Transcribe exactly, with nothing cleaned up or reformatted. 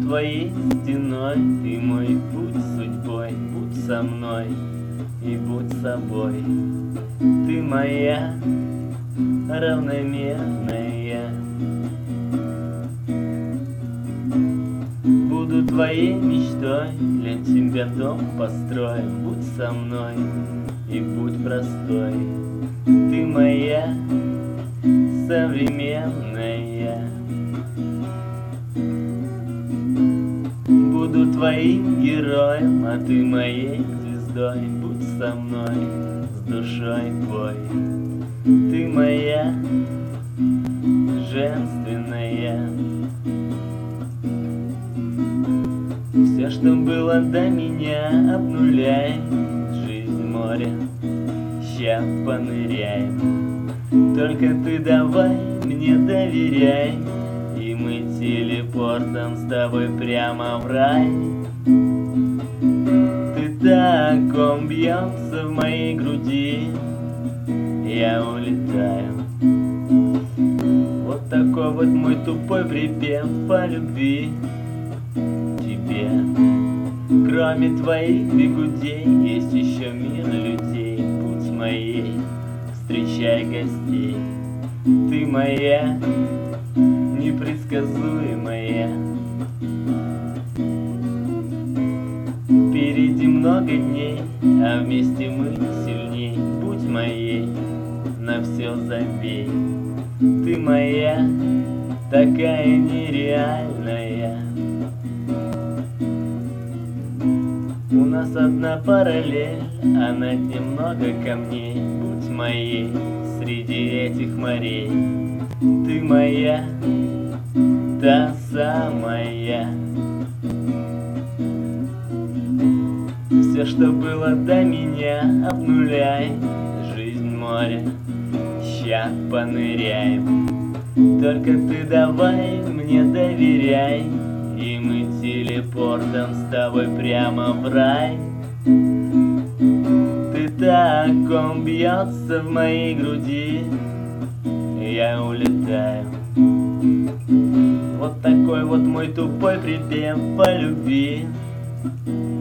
твоей стеной, ты мой путь судьбой, будь со мной и будь собой. Ты моя равномерная. Буду твоей мечтой, для тебя дом построю. Будь со мной и будь простой. Ты моя современная. Буду твоим героем, а ты моей звездой. Будь со мной, с душой твой. Ты моя женственная. Все, что было до меня, обнуляй. Жизнь море, ща поныряем. Только ты давай мне доверяй, и мы телепортом с тобой прямо в рай. Ты так бьется в моей груди, я улетаю. Вот такой вот мой тупой припев по любви тебе. Кроме твоих бегудей есть еще мир людей. Путь моей, встречай гостей. Ты моя непредсказуемая. Впереди много дней, а вместе мы сильней. Будь моей, на все забей. Ты моя, такая нереальная. У нас одна параллель, а над ним много камней. Будь моей среди этих морей. Ты моя, та самая. Все, что было до меня, обнуляй. Жизнь море, ща поныряем. Только ты давай мне доверяй, и мы телепортом с тобой прямо в рай. Ты так бьется в моей груди, я улетаю. Вот такой вот мой тупой припев по любви.